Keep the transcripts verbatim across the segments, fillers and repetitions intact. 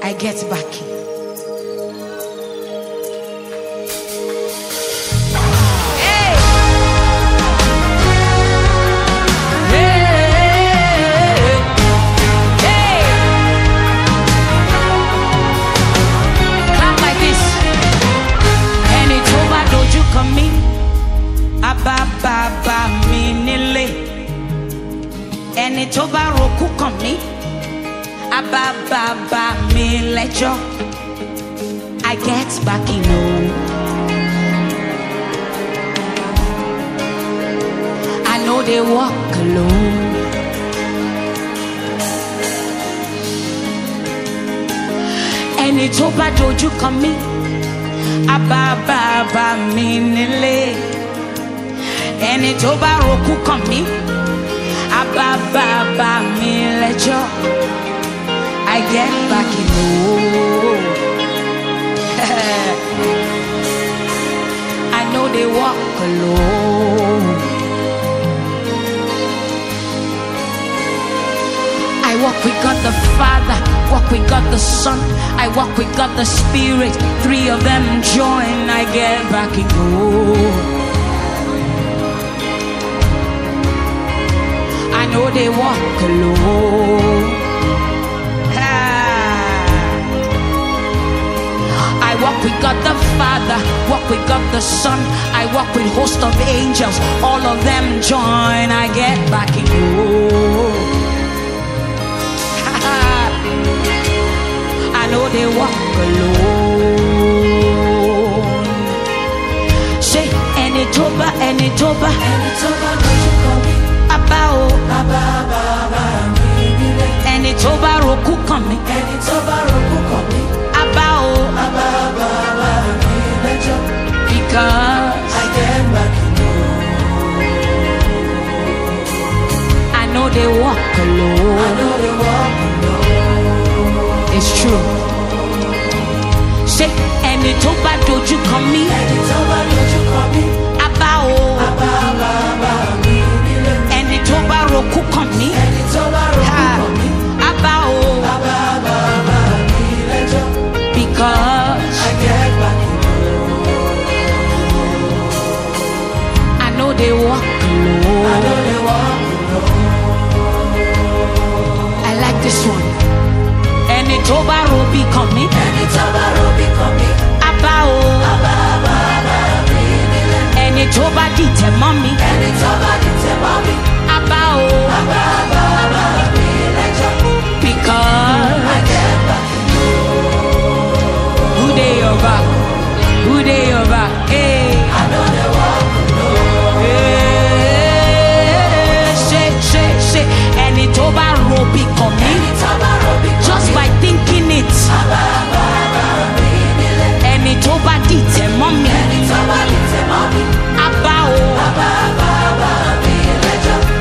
I get back. Hey! Hey! Hey! Clap like this. And it's over, don't you come in? Abba, Baba, mi nile. And it's over, Roku come in. Abba, Baba, mi lejo. I get back in home. I know they walk alone. And it's over, don't you come in? Abba, Baba, mi nile. And it's over, Roku come in. Abba, Baba, mi lejo. I get back in home. I know they walk alone. I walk with God the Father, walk with God the Son, I walk with God the Spirit. Three of them join, I get back in home. I know they walk alone. I walk with God the Father, walk with God the Son, I walk with host of angels, all of them join, I get back in home. I know they walk alone. Say, and it's over, and it's over, and it's over, don't you call me Abba, oh, Abba, Abba, and it's over, Roku coming, and it's over, Roku coming, Abba, oh, Abba, Abba, because I get back in home. I know they walk alone. I know they walk alone. It's true. Say, and it's over, don't you come me? And it's over, don't you come me? Abba, oh, Abba, Abba, Abba, and it's over, Roku come me. And it's over, Roku come me. Abba, oh, Abba, Abba, Abba, because I get back in home. I know they walk alone. I know they walk alone. I like this one. And it's over, Robi coming. And it's over, Robi coming. Abba, oh, Abba, Abba, Abba, and it's over, Dite mommy. And it's over, Dite mommy. Abba, oh, Abba, Abba, Abba, because I get back in home. Who they over? Who they over? Hey, I know they walk alone. Hey, say, say, say, and it's over, Robi coming. Just by thinking it. And it's over, Dite mommy. And it's over, Dite mommy. Abba, oh, Abba, Abba, Abba,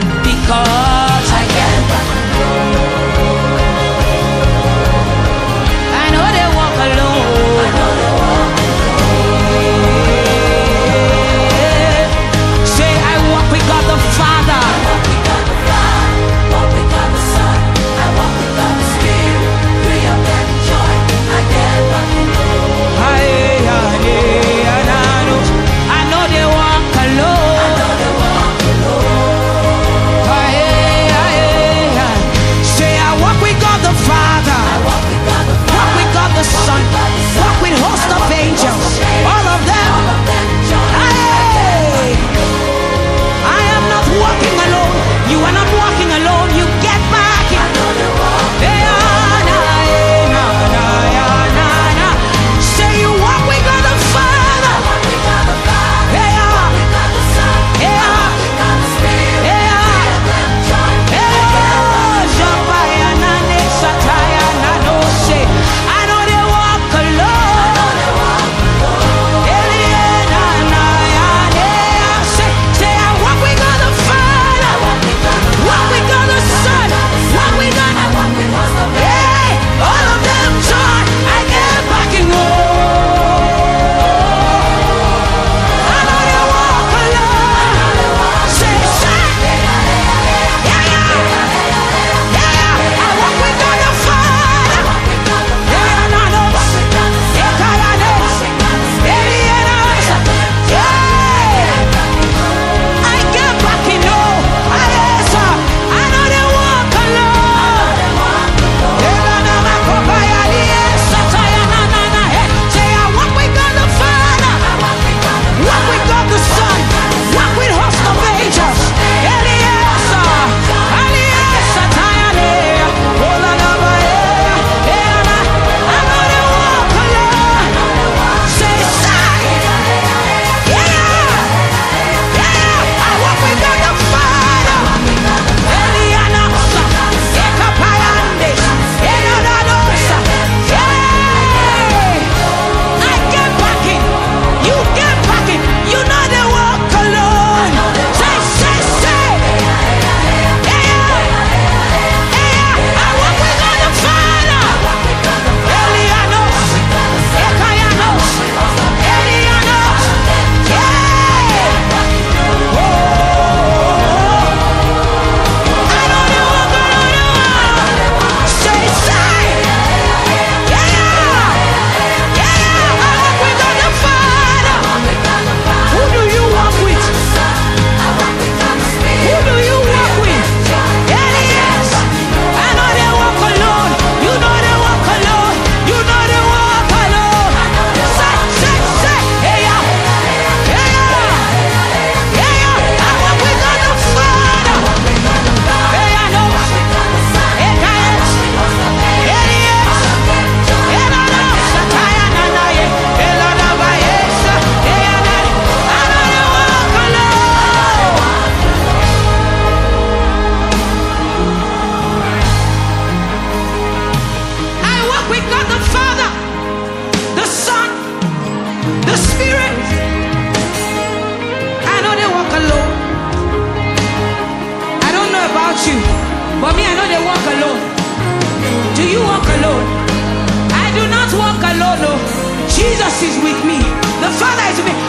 Do you walk alone? I do not walk alone. Oh. Jesus is with me. The Father is with me.